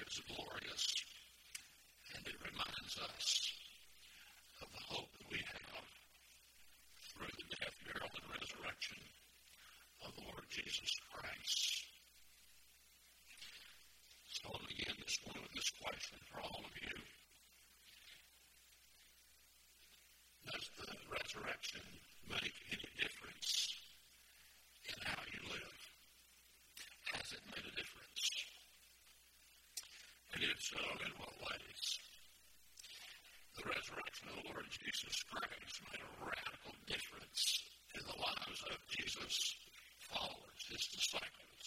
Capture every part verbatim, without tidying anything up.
is glorious, and it reminds us of the hope that we have through the death, burial, and resurrection of the Lord Jesus Christ. So I'll begin this morning with this question for all of you. Does the resurrection make any difference in how you live? Has it made a difference? And if so, in what ways? The resurrection of the Lord Jesus Christ made a radical difference in the lives of Jesus' followers, his disciples.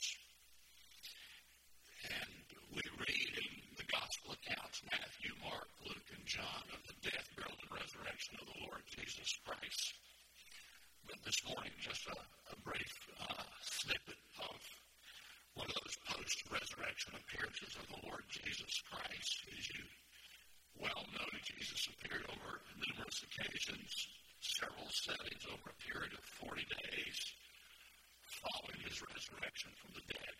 And we read in the gospel accounts, Matthew, Mark, Luke, and John, of the death, burial, and resurrection of the Lord Jesus Christ. But this morning, just a, a brief uh, snippet of one of those post-resurrection appearances of the Lord Jesus Christ. As you well know, Jesus appeared over numerous occasions, several settings over a period of forty days following his resurrection from the dead.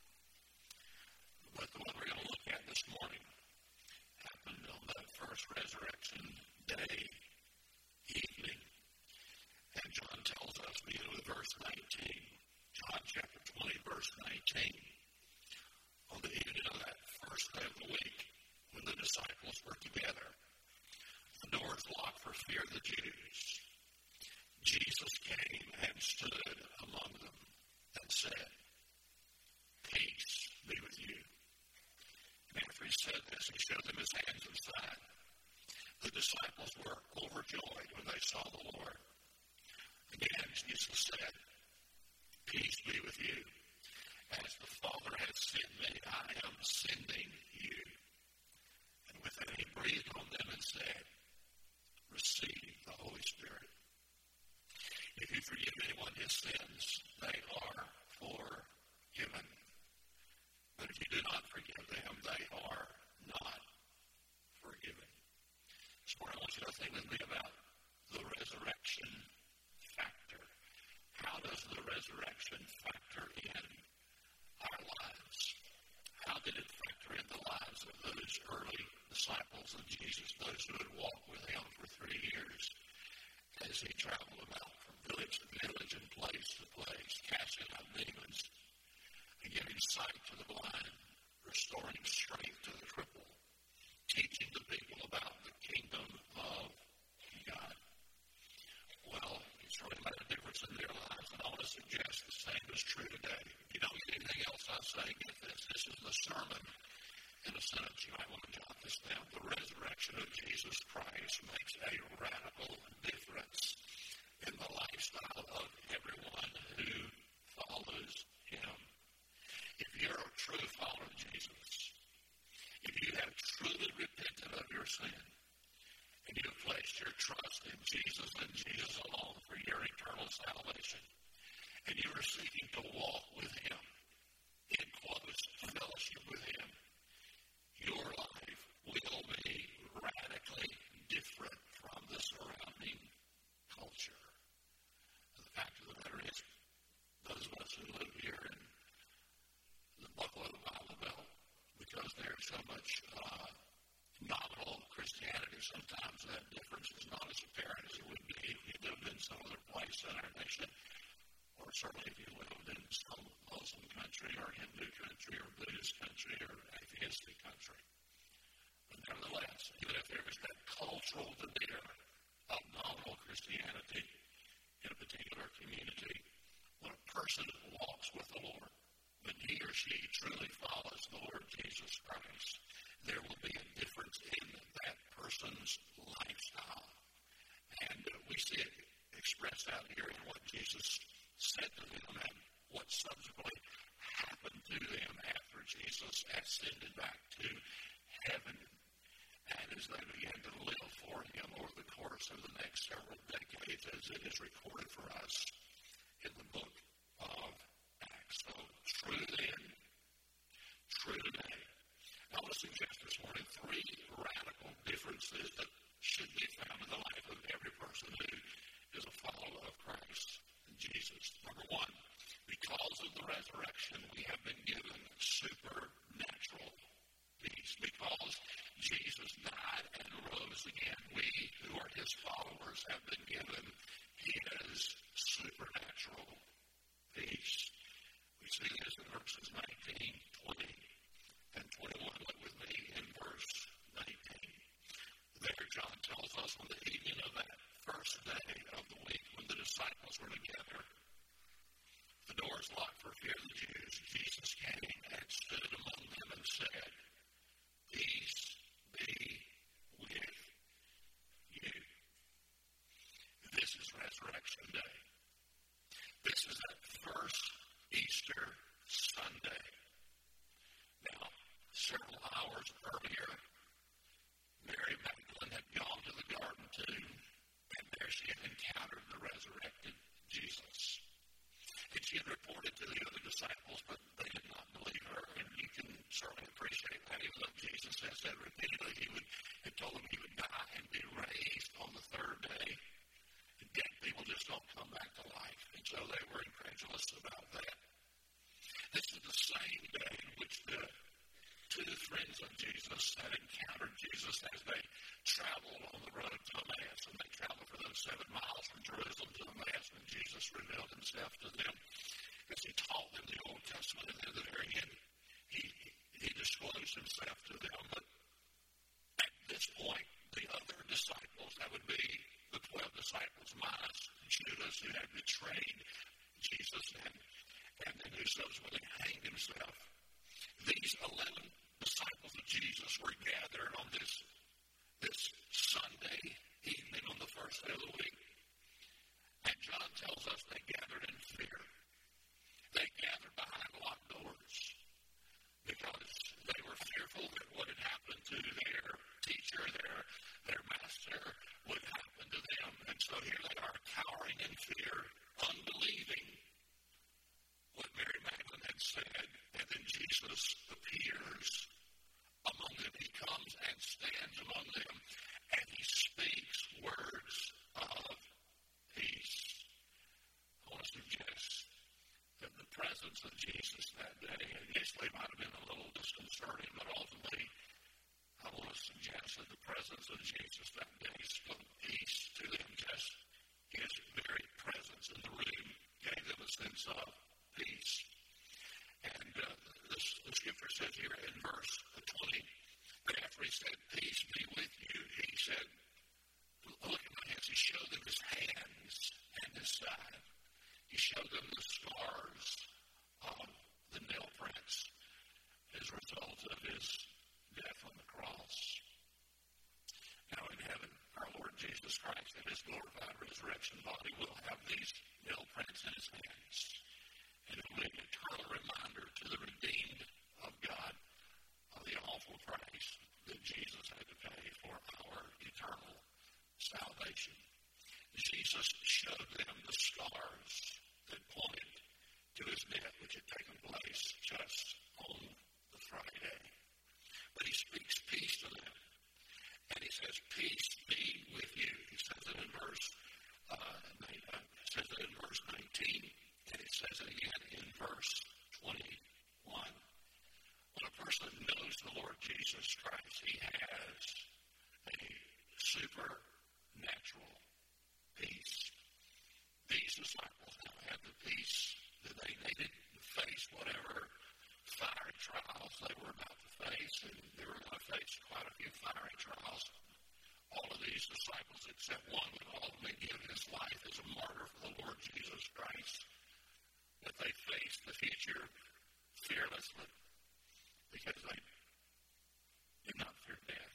But the one we're going to look at this morning happened on that first resurrection day evening. And John tells us, beginning with verse nineteen, John chapter twenty, verse nineteen, on the evening of that first day of the week, when the disciples were together, the doors locked for fear of the Jews, Jesus came and stood among them and said, "Peace be with you." And after he said this, he showed them his hands and side. The disciples were overjoyed when they saw the Lord. Again, Jesus said, "Peace be with you. As the Father has sent me, I am sending you." And with that, he breathed on them and said, "Receive the Holy Spirit. If you forgive anyone his sins, they are forgiven. But if you do not forgive them, they are not forgiven." So I want you to think with me about the resurrection factor. How does the resurrection factor in our lives? How did it factor in the lives of those early disciples of Jesus, those who had walked with him for three years as he traveled about from village to village and place to place, casting out demons and giving sight to the blind, restoring strength to the cripple, teaching the people about the kingdom of God? Well, it's really made a difference in their lives, and I want to suggest the same is true today. If you don't get anything else I say, get this. This is the sermon in a sentence. You might want to jot this down. The resurrection of Jesus Christ makes a radical difference in the lifestyle of everyone who follows him. If you're a true follower of Jesus, if you have truly repented of your sin, and you have placed your trust in Jesus and Jesus alone for your eternal salvation, and you are seeking to walk with him, in close fellowship with him, your life will be radically different from the surrounding culture. And the fact of the matter is, those of us who live here in the Buffalo Bible Belt, because there's so much uh, nominal Christianity, sometimes that difference is not as apparent as it would be if you lived in some other place in our nation, or certainly if you lived in some Muslim country or Hindu country or Buddhist country or atheistic country. But nevertheless, even if there is that cultural veneer of nominal Christianity in a particular community, when a person walks with the Lord, when he or she truly follows the Lord Jesus Christ, there will be a difference in that person's lifestyle. And uh, we see it expressed out here in what Jesus said to them and what subsequently happened to them after Jesus ascended back to heaven. And as they began to live for him over the course of the next several decades, as it is recorded for us in the book of Acts. So true then, true today. I want to suggest this morning three radical differences that should be found in the life of every person who is a follower of Christ and Jesus. Number one, because of the resurrection, we have been given supernatural peace. because Jesus died and rose again, we who are his followers have been given his supernatural peace. We see this in verses nineteen, twenty, and twenty-one. Look with me in verse nineteen. There, John tells us, on the evening of that first day of the week when the disciples were together, the doors locked for fear of the Jews, Jesus came and stood among them and said, "Peace be with you." This is Resurrection Day. This is that first Easter Sunday. Now, several hours earlier, Mary Magdalene had gone to the garden tomb, and there she had encountered the resurrected Jesus. And she had reported to the other disciples, but they did not believe her. And you can certainly appreciate that, even though Jesus has said repeatedly he would had told them he would die and be raised on the third day. And dead people just don't come back to life. And so they were incredulous about that. This is the same day in which the two friends of Jesus had encountered Jesus as they traveled on the road to Emmaus. And they traveled for those seven miles from Jerusalem to Emmaus, and Jesus revealed himself to them as he taught them the Old Testament. And at the very end, he, he disclosed himself to them. But at this point, the other disciples, that would be the twelve disciples minus Judas, who had betrayed Jesus and, and then who subsequently hanged himself, these eleven disciples of Jesus were gathered on this, this Sunday evening on the first day of the week. And John tells us they gathered in fear. They gathered behind locked doors because they were fearful that what had happened to their teacher, their, their master, would happen to them. And so here they are, cowering in fear, unbelieving what Mary Magdalene had said. And then Jesus appears among them. He comes and stands among them, and he speaks words of peace. I want to suggest that the presence of Jesus that day initially might have been a little disconcerting, but ultimately I want to suggest that the presence of Jesus that day spoke peace to them. Just his very presence in the room gave them a sense of peace. And uh, this, the scripture says here in verse twenty, that after he said, "Peace be with you," he said, "Look at my hands." He showed them his hands and his side. He showed them the scars of the nail prints as a result of his death on the cross. Now in heaven, our Lord Jesus Christ and his glorified resurrection body will have these nail prints in his hands. And it will be an eternal reminder to the redeemed of God of the awful price that Jesus had to pay for our eternal salvation. Jesus showed them the scars that pointed to his death, which had taken place just on the Friday. But he speaks peace to them. And he says, "Peace be with you." He says it in verse, uh, says it in verse nineteen. And it says it again in verse twenty-one. When a person knows the Lord Jesus Christ, he has a supernatural peace. These disciples now had the peace that they needed to face whatever fiery trials they were about to face, and they were going to face quite a few fiery trials. All of these disciples, except one, would ultimately give his life as a martyr for the Lord Jesus Christ. But they faced the future fearlessly because they did not fear death.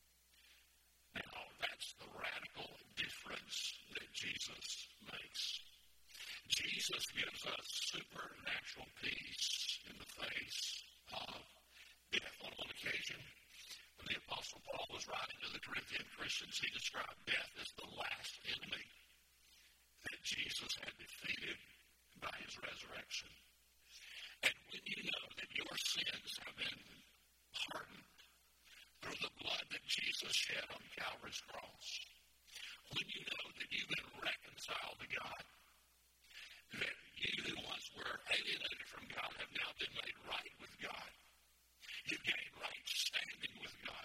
Now, that's the radical difference that Jesus makes. Jesus gives us supernatural peace in the face of death. On one occasion, when the Apostle Paul was writing to the Corinthian Christians, he described death as the last enemy that Jesus had defeated by his resurrection. And when you know that your sins have been pardoned through the blood that Jesus shed on Calvary's cross, when you know that you've been reconciled to God, that you who once were alienated from God have now been made right with God, you've gained right standing with God,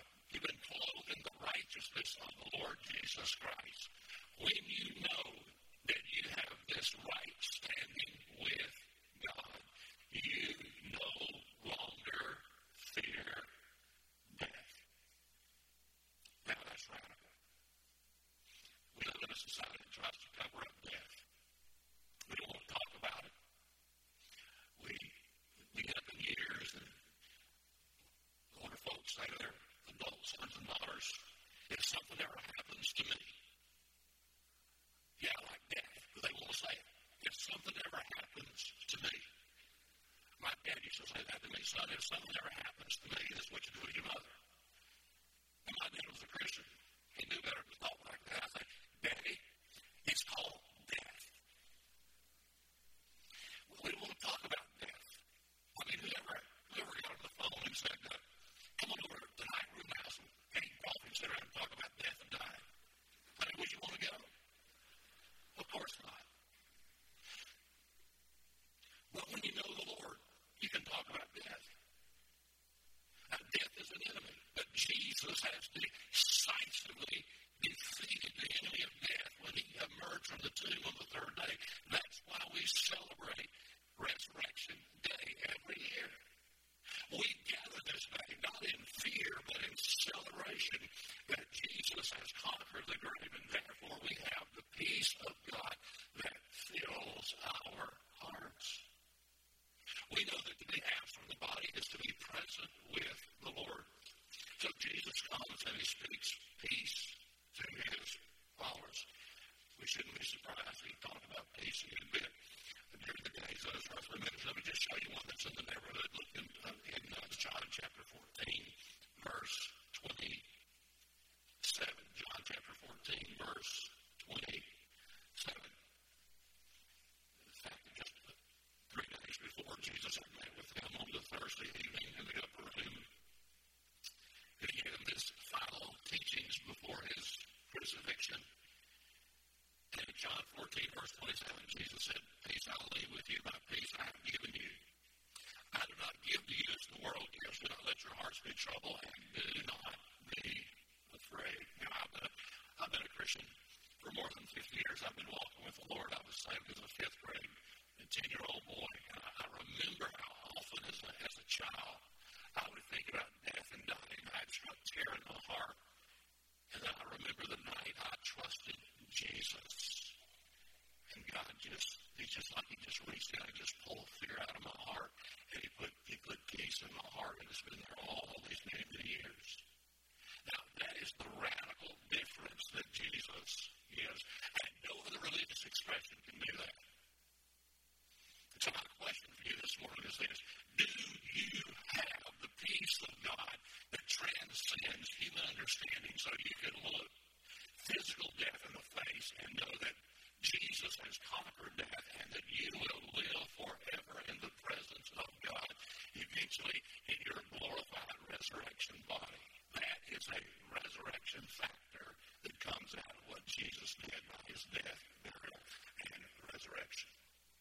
used to say that to me, son, if something ever happens to me, this is what you do with your mother. And my dad was a Christian. He knew better to talk like that. I think, Daddy, it's called death. Well, we don't want to talk about death. I mean, whoever, whoever got on the phone and said, uh, come on over to the night room house and eat coffee and sit around and talk about death and dying. I mean, would you want to go? Of course not. But when you know the Lord, you can talk about death. Now, death is an enemy, but Jesus has decisively defeated the enemy of death when he emerged from the tomb on the third day. That's why we celebrate Resurrection Day every year. We gather this day not in fear, but in celebration that Jesus has conquered the grave, and therefore we have the peace of God that fills our hearts. We know that to be absent from the body is to be present with the Lord. So Jesus comes and he speaks peace to his followers. We shouldn't be surprised he talked about peace a good bit during the days of his earthly ministry. Let me just show you one that's in the neighborhood. Look in, uh, in uh, John chapter fourteen, verse twenty-seven. John chapter fourteen, verse twenty-seven. In fact, just three days before Jesus had met with them on the Thursday evening in the upper room, and he gave them his final teachings before his crucifixion. And in John fourteen, verse twenty-seven, Jesus said, peace I leave with you, my peace I have given you. I do not give to you as the world gives. Do not let your hearts be troubled, and do not be afraid. Now, I've been, a, I've been a Christian for more than fifty years. I've been walking with the Lord. I was saved as a fifth grade, a ten-year-old boy. And I, I remember how often as a, as a child I would think about death and dying. I'd start tearing my heart. And then I remember the night I trusted Jesus. And God just, he's just like he just reached out and just pulled fear out of my heart. And he put, he put peace in my heart. And it's been there all these many, many years. Now, that is the radical difference that Jesus gives. And no other religious expression can do that. And so my question for you this morning is this. Do you have the peace of God that transcends human understanding so you can look physical death in the face and know that Jesus has conquered death and that you will live forever in the presence of God, eventually in your glorified resurrection body? That is a resurrection factor that comes out of what Jesus did by his death, burial, and resurrection.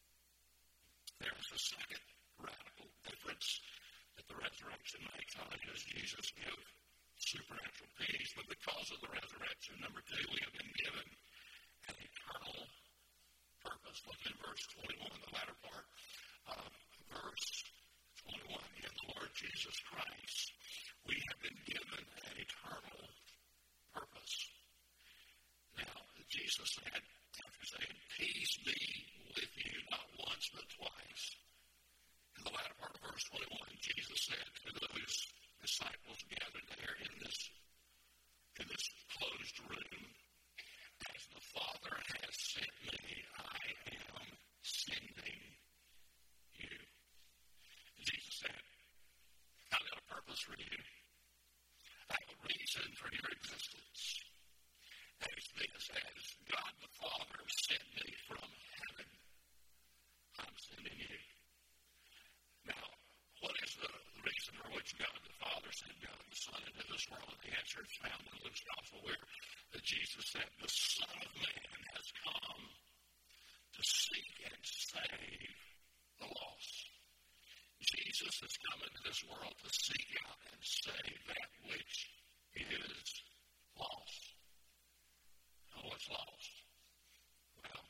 There is a second radical difference that the resurrection makes. Not only does Jesus give supernatural peace, but because of the resurrection, number two, we have been given an eternal purpose. Look in verse twenty-one, the latter part of verse twenty-one. In the Lord Jesus Christ, we have been given an eternal purpose. Now, Jesus said, after saying, peace be with you, not once but twice. In the latter part of verse twenty-one, Jesus said to those disciples gathered there in this, in this closed room, as the Father has sent me, I am sending you. Jesus said, I've got a purpose for you. I have a reason for your existence. And it's this, as God the Father sent me from heaven, I'm sending you. Now, what is the reason for which God the Father sent God the Son into this world? And the answer is found in Luke's Gospel, where Jesus said, the Son of Man has come to seek and save the lost. Jesus has come into this world to seek out and save that which is lost. Now, what's lost? Well,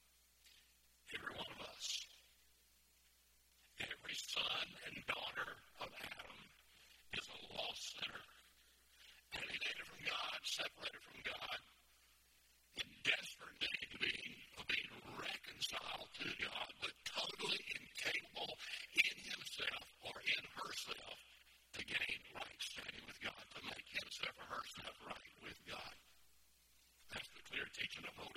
every one of us. Every son and daughter of Adam is a lost sinner, alienated from God, separated from God, in desperate need of being, of being reconciled to God, but totally incapable in himself or in herself to gain right standing with God, to make himself or herself right with God. That's the clear teaching of the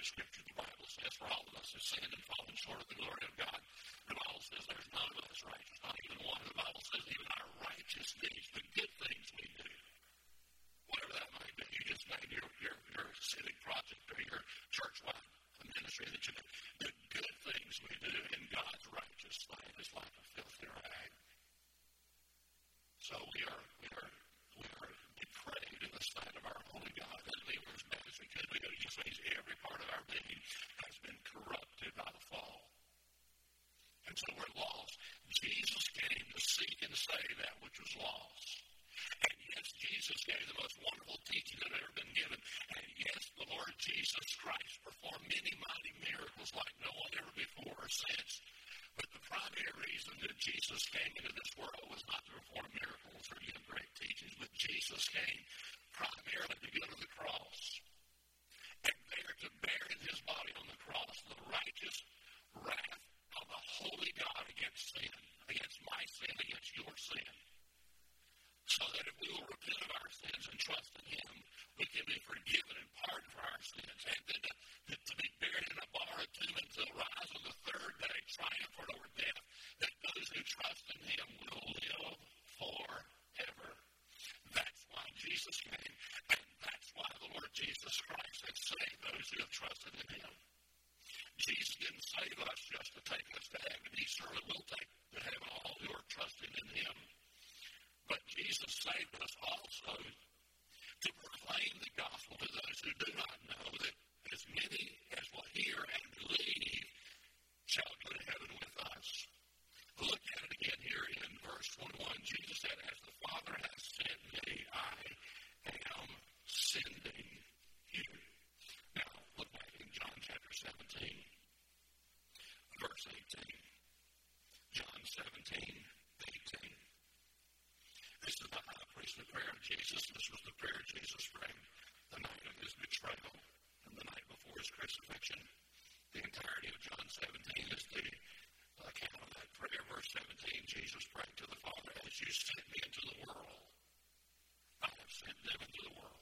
laws. And yes, Jesus gave the most wonderful teaching that had ever been given. And yes, the Lord Jesus Christ performed many mighty miracles like no one ever before or since. But the primary reason that Jesus came into this world was not to perform miracles or give great teachings, but Jesus came primarily to go to the cross. And there to bear in his body on the cross the righteous wrath of the holy God against sin, against my sin, against your sin. So that if we will repent of our sins and trust in him, we can be forgiven and pardoned for our sins. And then to, to, to be buried in a borrowed tomb and to rise on the third day, triumphant over death, that those who trust in him will live forever. That's why Jesus came, and that's why the Lord Jesus Christ has saved those who have trusted in him. Jesus didn't save us just to take us to heaven. He certainly will take to heaven all who are trusting in him. But Jesus saved us also to proclaim the gospel to those who do not know, that as many as will hear and believe shall go to heaven with us. Look at it again here in verse twenty-one. Jesus said, as the Father has sent me, I am sending you. Now, look back in John chapter seventeen, verse eighteen. John seventeen, eighteen. This is the high priestly prayer of Jesus. This was the prayer Jesus prayed the night of his betrayal and the night before his crucifixion. The entirety of John seventeen is the account of that prayer. Verse seventeen, Jesus prayed to the Father, as you sent me into the world, I have sent them into the world.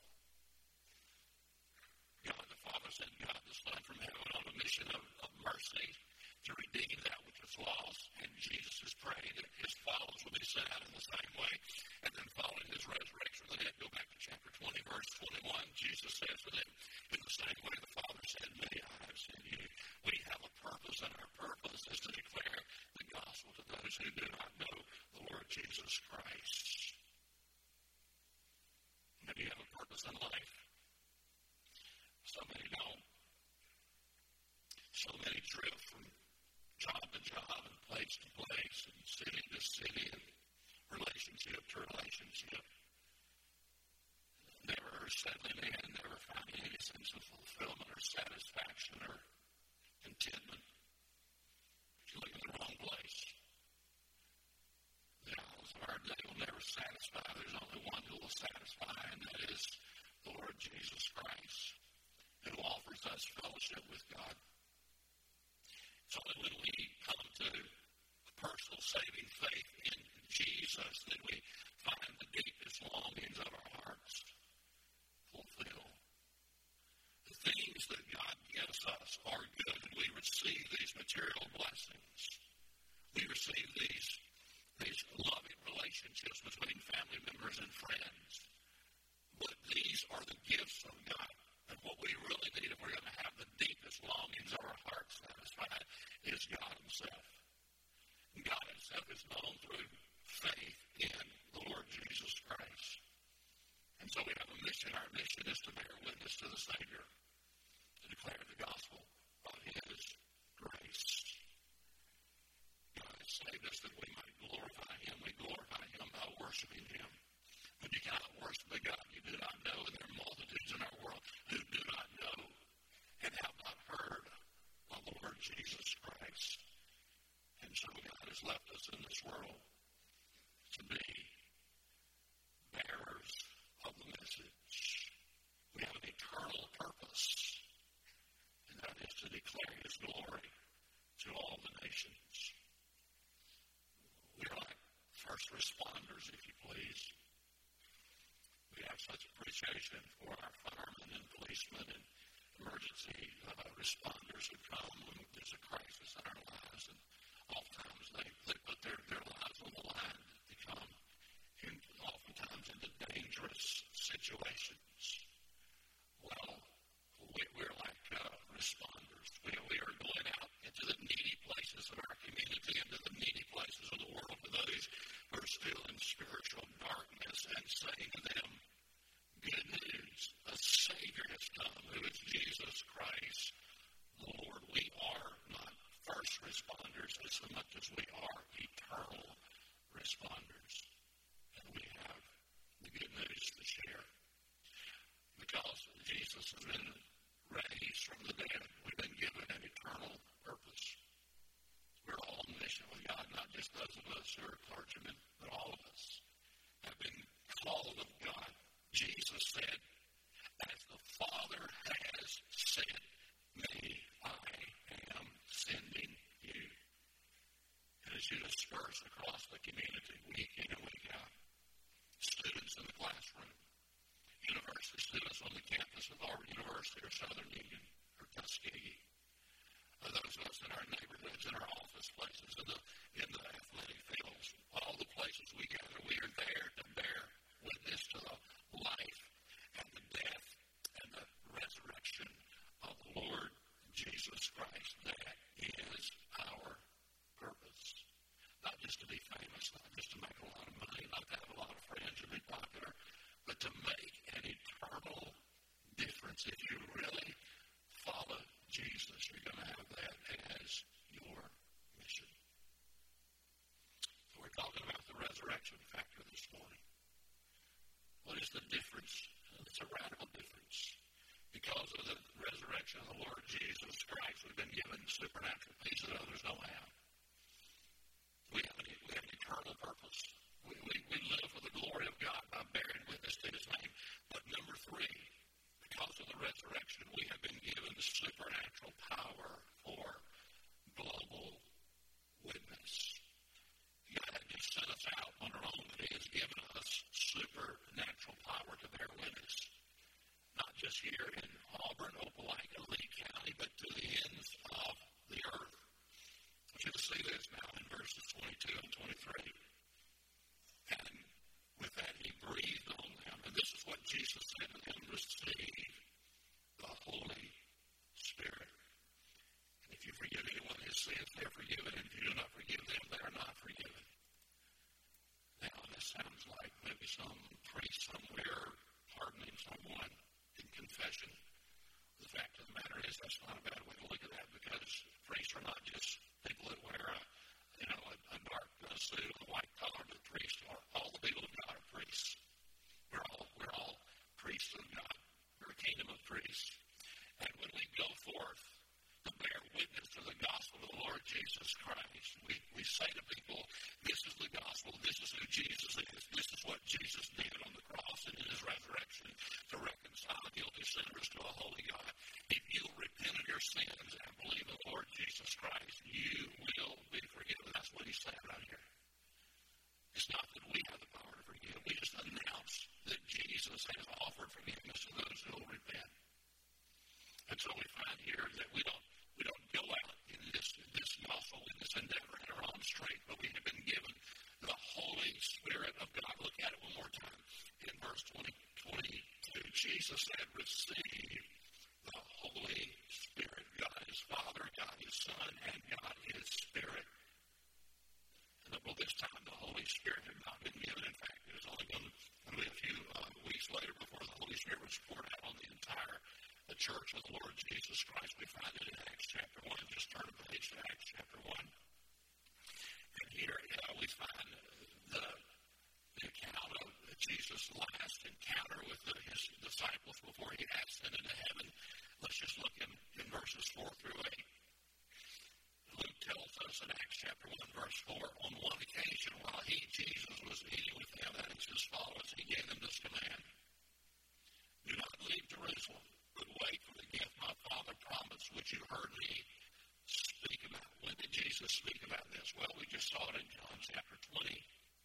God the Father sent God the Son from heaven on a mission of, of mercy to redeem that which was lost, and Jesus is praying that his followers will be sent out in the same way. And then following his resurrection from the dead, go back to chapter twenty, verse twenty-one, Jesus says to them, in the same way the Father sent me, I have sent you. We have a purpose, and our purpose is to declare the gospel to those who do not know the Lord Jesus Christ. Maybe you have a purpose in life. So many don't. So many drift from job to job and place to place and city to city and relationship to relationship. Never settling in, never finding any sense of fulfillment or satisfaction or contentment. You're looking in the wrong place. The idols of our day will never satisfy. There's only one who will satisfy, and that is the Lord Jesus Christ, who offers us fellowship with God. It's only when we come to personal saving faith in Jesus that we find the deepest longings of our hearts fulfilled. The things that God gives us are good, and we receive these material blessings. We receive these, these loving relationships between family members and friends. But these are the gifts of God. And what we really need, if we're going to have the deepest longings of our hearts satisfied, is God himself. And God himself is known through faith in the Lord Jesus Christ. And so we have a mission. Our mission is to bear witness to the Savior, to declare the gospel of his grace. God has saved us that we might glorify him. We glorify him by worshiping him. But you cannot worship a God you do not know, and there are multitudes in our world who do not know and have not heard of the Lord Jesus Christ. And so God has left us in this world to be bearers of the message. We have an eternal purpose, and that is to declare his glory to all the nations. We are like first responders, if you please. We have such appreciation for our firemen and policemen and emergency uh, responders who come when there's a crisis in our lives. And oftentimes they, they put their, their lives on the line. They come in, oftentimes into dangerous situations. Well, we, we're like uh, responders. We, we are going out into the needy places of our community, into the needy places of the world, to those who are still in spiritual darkness, and saying to them, good news, a Savior has come, who is Jesus Christ, the Lord. We are not first responders as much as we are eternal responders. And this to share. Because Jesus has been raised from the dead, we've been given an eternal purpose. We're all on mission with God, not just those of us who are clergymen, but all of us have been called of God. Jesus said, as the Father has sent me, I am sending you. And as you disperse across the community, week in and week out, students in the classroom, university students on the campus of Harvard University or Southern Union or Tuskegee, or those of us in our neighborhoods, in our office places, in the, in the athletic fields, all the places we gather, we are there to bear witness to the life and the death and the resurrection of the Lord Jesus Christ. That is our purpose. Not just to be famous, not just to make a lot of money, not to have a lot of friends or be popular, but to make an eternal difference. If you really follow Jesus, you're going to have that as your mission. So we're talking about the resurrection factor this morning. What is the difference? It's a radical difference. Because of the resurrection of the Lord Jesus Christ, we've been given supernatural peace that others don't have. We have an, we have an eternal purpose. We, we, we live for the glory of God by bearing witness to His name. But number three, because of the resurrection, we have been given supernatural power for global witness. God hasn't just sent us out on our own, but He has given us supernatural power to bear witness. Not just here in Auburn, Opelika, Lee County, but to the ends of the earth. I want you to see this now in verses twenty-two and twenty-three. And with that, He breathed on them. And this is what Jesus said to them: receive the Holy Spirit. And if you forgive anyone his sins, they are forgiven. And if you do not forgive them, they are not forgiven. Now, this sounds like maybe some priest somewhere pardoning someone in confession. The fact of the matter is, that's not a bad way to look at that, because priests are not just people that wear a, you know, a, a dark uh, suit and a white collar. But priests are all the people of God are priests. We're all we're all priests of God. We're a kingdom of priests. And when we go forth to bear witness to the gospel of the Lord Jesus Christ, we, we say to people, this is the gospel, this is who Jesus is, this is what Jesus did on the cross and in His resurrection to reconcile guilty sinners to a holy God. If you repent of your sins and believe in the Lord Jesus Christ, you will be forgiven. That's what He's saying right here. It's not that we have the power to forgive. We just announce that Jesus has offered forgiveness to those who will repent. And so we find here that we don't we don't go out in this this gospel, in this endeavor in our own strength, but we have been given the Holy Spirit of God. Look at it one more time in verse twenty, twenty-two. Jesus said, receive the Holy Spirit. God is Father, God is Son, and God is Spirit. And up till this time, the Holy Spirit had not been given. In fact, it was only going to be a few uh, weeks later before the Holy Spirit was poured out on the entire the church of the Lord Jesus Christ. We find it in Acts chapter one. Just turn a page to Acts chapter one. And here uh, we find the, the account of Jesus' last encounter with the, his disciples before He ascended into heaven. Let's just look in, in verses four through eight. Luke tells us in Acts chapter one, verse four, on one occasion while He, Jesus, was eating with them and His followers, He gave them this command: do not leave Jerusalem, but wait for the gift my Father promised, which you heard me speak about. When did Jesus speak about this? Well, we just saw it in John chapter twenty,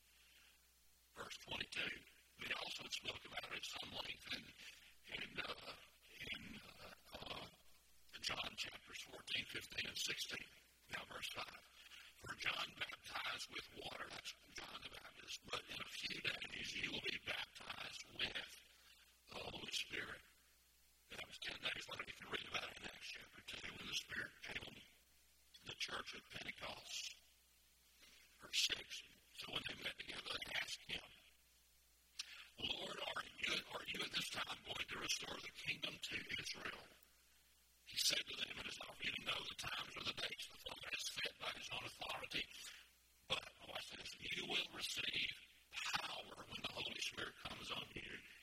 verse twenty-two. We also spoke about it at some length in, in, uh, in uh, uh, John chapters fourteen, fifteen, and sixteen. Now, verse five. For John baptized with water, that's John the Baptist, but in a few days you will be baptized with the Holy Spirit. That was ten days later. You can read about it in Acts chapter two when the Spirit came on the church at Pentecost. Verse six. So when they met together, they asked Him, Lord, are you, are you at this time going to restore the kingdom to Israel? He said to them, it is not for you to know the times or the dates the Father has set by His own authority, but, watch this, you will receive power when the Holy Spirit comes on you,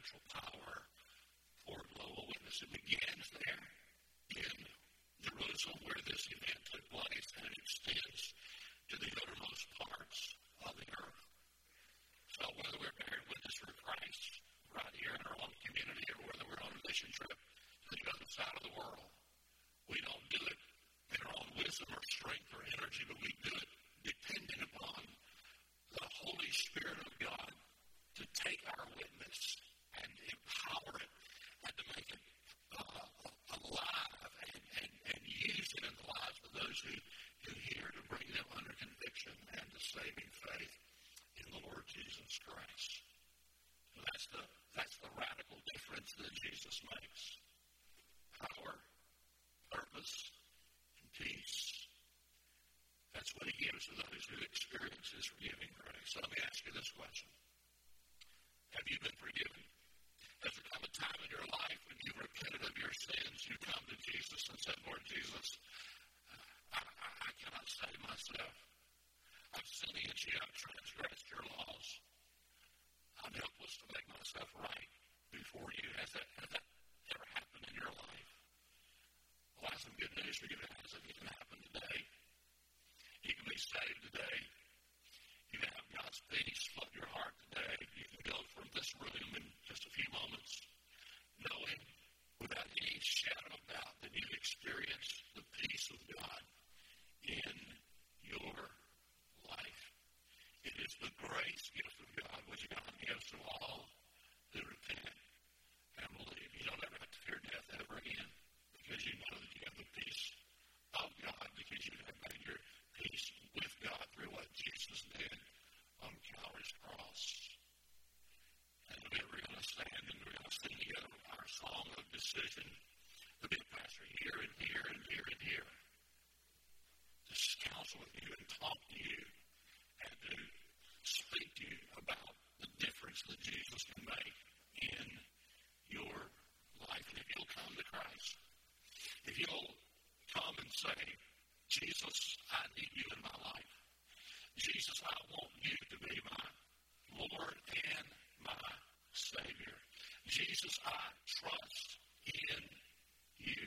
supernatural power for global witness. It begins there in Jerusalem where this event took place, and it extends to the uttermost parts of the earth. So whether we're bearing witness for Christ right here in our own community or whether we're on a mission trip to the other side of the world, we don't do it in our own wisdom or strength or energy, but we do it depending upon the Holy Spirit of God to take our witness and empower it and to make it uh, alive and, and, and use it in the lives of those who, who hear, to bring them under conviction and to saving faith in the Lord Jesus Christ. So that's the that's the radical difference that Jesus makes. Power, purpose, and peace. That's what he gives to those who experience his forgiving grace. So let me ask you this question. Have you been forgiven? Has there come a time in your life when you've repented of your sins, you come to Jesus and said, Lord Jesus, I, I, I cannot save myself. I've sinned against you. I've transgressed your laws. I'm helpless to make myself right before you. Has that, has that ever happened in your life? Well, I have some good news for you guys. If it can happen today, you can be saved today. You can have God's peace flood your heart today. You can go from this room in just a few moments knowing without any shadow of doubt that you've experienced the peace of God in your life. It is the grace gift of God which God gives to all who repent and believe. You don't ever have to fear death ever again because you know that you have the peace of God because you have made your peace with God through what Jesus did on Calvary's cross. And we're going to stand and we're going to sing together our song of decision. The big pastor here and here and here and here to counsel with you and talk to you and to speak to you about the difference that Jesus can make in your life. And if you'll come to Christ, if you'll come and say, Jesus, I need you in my life. Jesus, I want you to be my Lord and my Savior. Jesus, I trust in you.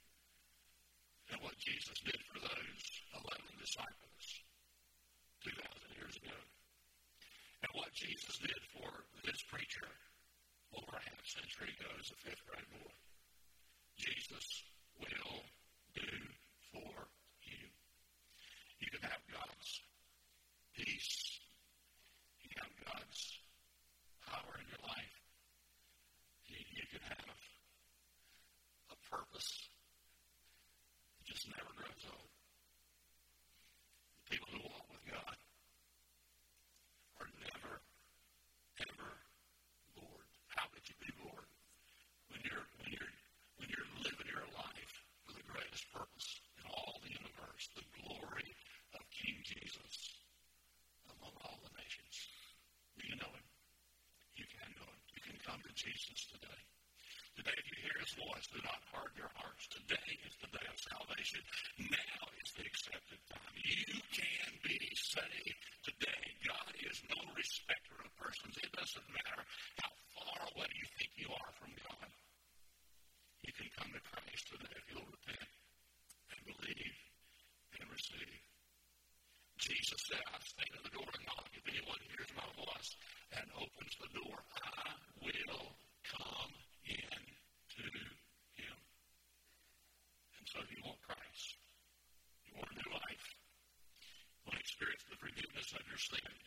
And what Jesus did for those eleven disciples two thousand years ago. And what Jesus did for this preacher over a half century ago as a fifth grade boy. Jesus will do for you. You can have God's peace. You can have God's power in your life. You, you can have a purpose that just never grows old. The people who walk with God are never, ever bored. How could you be bored when you're when you're when you're living your life for the greatest purpose in all the universe, the glory of King Jesus among all the nations? Do you know him? You can know him. You can come to Jesus today. Today, if you hear his voice, do not harden your hearts. Today is the day of salvation. Now is the accepted time. You can be saved today. God is no respecter of persons. It doesn't matter how far away you think you are from God. You can come to Christ today if you'll repent and believe and receive. Jesus said, I stand at the door and knock. If anyone hears my voice and opens the door, I will come in to him. And so if you want Christ, you want a new life, you want to experience the forgiveness of your sin,